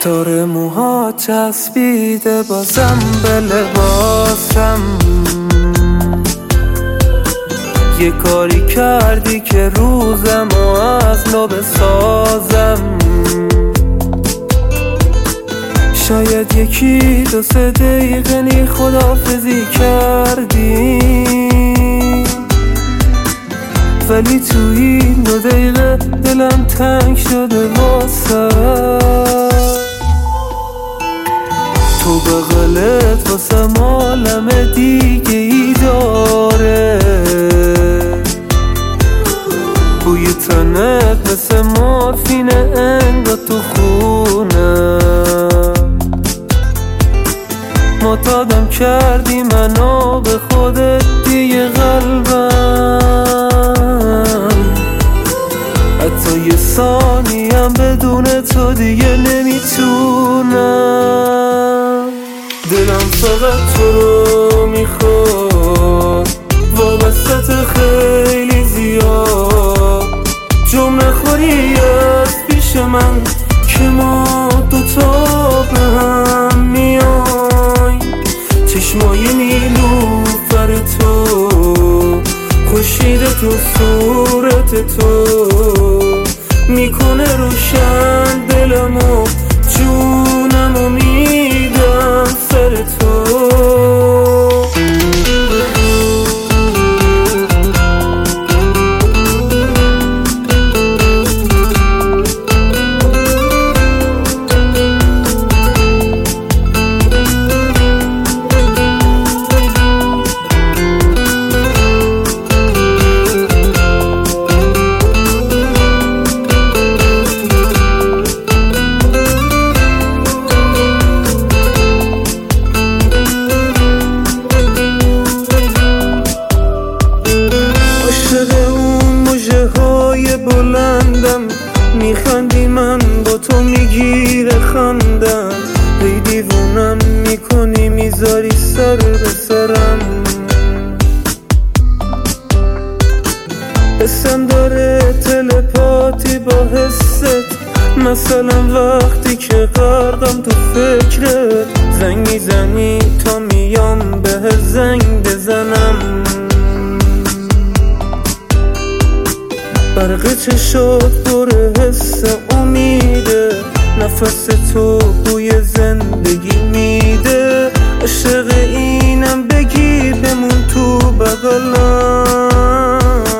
داره موها چسبیده بازم به لباسم. یه کاری کردی که روزمو از نو بسازم. شاید یکی دو سه دقیقه نی خداحافظی کردی، ولی توی این 2 دقیقه دلم تنگ شده واسه تو. بغلت واسه عالم دیگه ای داره، بوی تنت مثل مورفینه انگار تو خونه. معتادم کردی منو به خودت دیگه قلبم، حتی یه ثانیم بدون تو دیگه نمیتونم. دلم فقط تو رو میخواد، وابستت خیلی زیاد. جمع نخوری از پیش من که ما دوتا به هم میای. چشمای نیلوفر تو، خورشید تو، صورت تو میکنه روشن دلمو، جونمو میدم سر تو. بلندم میخندی من با تو میگیره خندم، هی دیوونم میکنی میذاری سر به سرم. حسم داره تلپاتی با حست، مثلا وقتی که غرقم تو فکرت. زنگ میزنی تا میام به زنگ بزنم، برق چشات بره حس امیده، نفس تو بوی زندگی میده. عاشق اینم بگی بمون تو بغلم.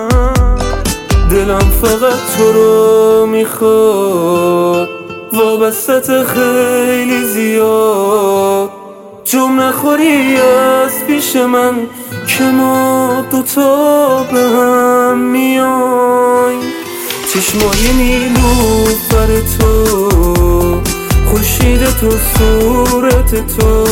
دلم فقط تو رو میخواد، وابستت خیلی زیاد. جمع نخوری از پیش من که ما دوتا به هم میای. چشمای نیلوفر تو، خورشید تو، صورت تو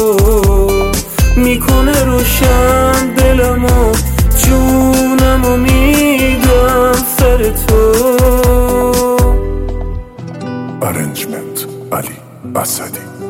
میکنه روشن دلمو، جونمو میدم سر تو. ارنجمنت علی اسدی.